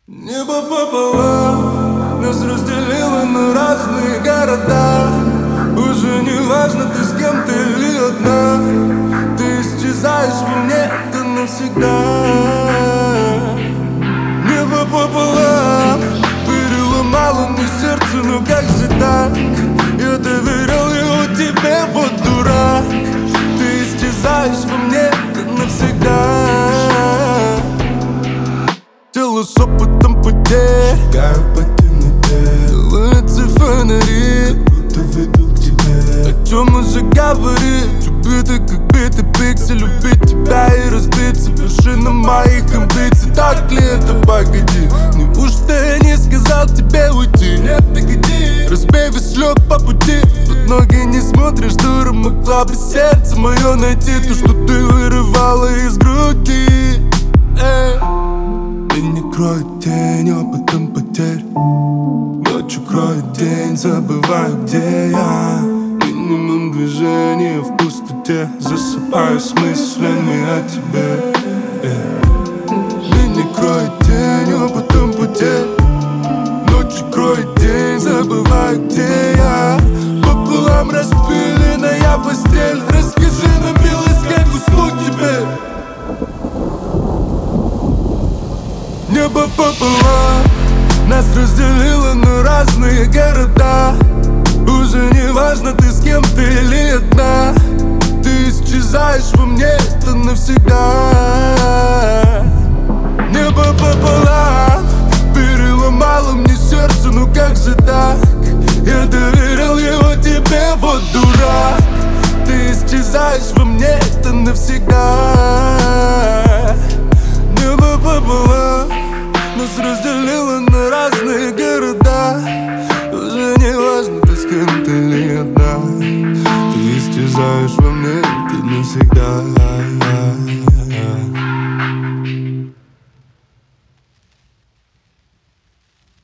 Небо пополам нас разделило на разные города. Уже не важно, ты с кем-то или одна. Ты исчезаешь во мне, это навсегда. Небо пополам переломало мне сердце, но как же так? Я доверял его тебе, вот дурак. Ты исчезаешь во мне, это навсегда. Тело с опытом потерь, шагаю по темноте, улицы фонари, будто выпил к тебе. о чем уже говорить? Убитый как битый пиксель, убить тебя и разбиться. Вершина моих амбиций, так ли это, погоди? Неужто я не сказал тебе уйти? Нет, погоди, разбей весь лед по пути. Под ноги не смотришь, дура, могла бы сердце мое найти. То, что ты вырывала из груди. Меня кроет тень опытом потерь, ночью кроет день, забываю, где я. Минимум движения в пустоте, засыпаю с мыслями о тебе. Меня кроет тень опытом потерь, Ночью кроет день, забываю, где я. Пополам распыленная постель. Расскажи нам, милый, как уснуть тебе. Небо пополам нас разделило на разные города. Уже не важно, ты с кем-то или одна. Ты исчезаешь во мне, это навсегда. Небо пополам переломало мне сердце, ну как же так? Я доверял его тебе, вот дурак. Ты исчезаешь во мне, это навсегда. Небо пополам нас разделило на разные города. Уже не важно, ты с кем-то или одна. Ты исчезаешь во мне, ты навсегда.